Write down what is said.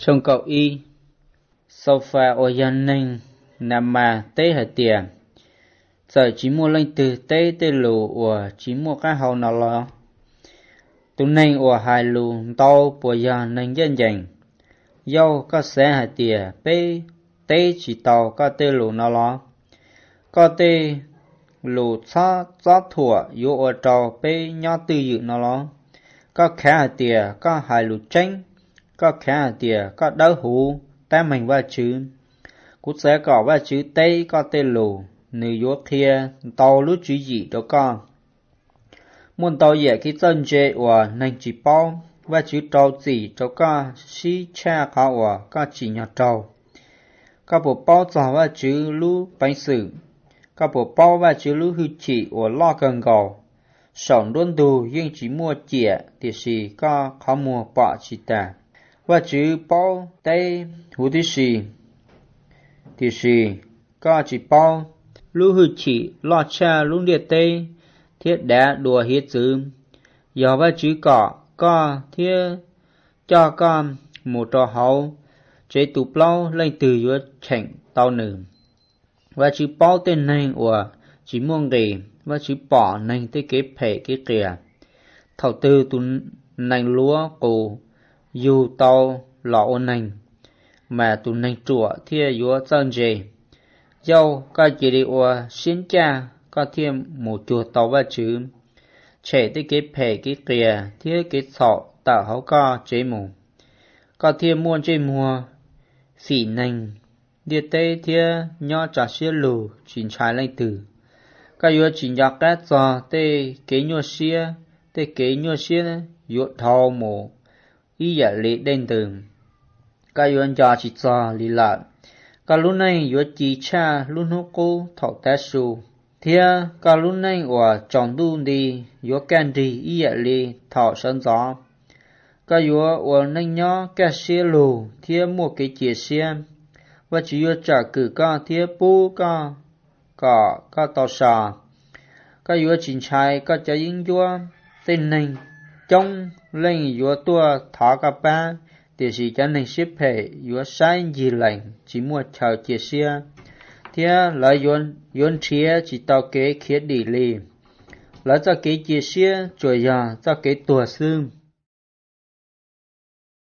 trong cậu y sofa ở dân ninh nằm mà tế hạt tiền giờ chỉ mua lên từ tế tế lù của chỉ mua cái hậu nào lo tụi ninh của hai lù tàu của giờ ninh dân dành dâu có xe hạt tiền bê tế chỉ tàu có tế lù nào lo có tế lù xa gió thủa yếu ở trò bê nhỏ tư dự nào lo có khá hạt tiền có hai lù tranh có khá hạt tiền có đau hú ta mình va chữ cú sẽ có va chữ tây có tê lù nữ yếu kia tàu lúc chữ gì đó con muốn tàu dễ cái chân dễ và nành chỉ bao va chữ trâu gì đó con xí cha khó và có chỉ nhỏ trâu có bộ bao giờ va chữ lúc bánh sử có bộ bao va chữ lúc hư chỉ và lo gần gầu sống đôn đù nhưng chỉ mua chĩa thì gì có khó mua bỏ chỉ ta và chữ bao tây hữu thì gì có chỉ bao lưu hư chỉ lo cha luôn địa tây thiết đá đùa hiết chữ giờ và chữ có thiết cho con một trò hậu chế tụ bao lên từ giữa chảnh tàu nữ và chữ bao tên này của chỉ muôn gì và chữ bỏ này tới cái phê cái kìa thầu tư tụ này lúa cổ dù tàu lọ ôn nành mà tụ nành chùa thia yếu chân dề dâu có chỉ đi ua xin cha có thêm một chùa tàu và chữ trẻ tới cái phê cái kìa thia cái sọ tạo hấu co chế mù có thêm muôn chế mùa phỉ nành địa tây thia nho trả xia lù chuyển trái lên từ có yếu chỉ nhạc các giò tê kế nhua xia yếu thao mù ý giả lệ đen tường các yếu cho chỉ cho lý lạc các lúc này yếu chỉ cha lúc hô cô thọ té su thia các lúc này ở trong đu đi yếu can đi ý giả lệ thọ sân gió các yếu ở nâng nhỏ các xia lù thia mua cái chia xia và chỉ yếu trả cử các thia bố các tàu xà các yếu chính trai các cho yên vua tên này trong lên yếu tua thả các ba để chỉ cho nên xếp hệ yếu sai gì lạnh chỉ mua chào chia sẻ thế là yếu chia chỉ tao kế khiết đi lì là cho kế chia sẻ rồi giờ cho kế tua xương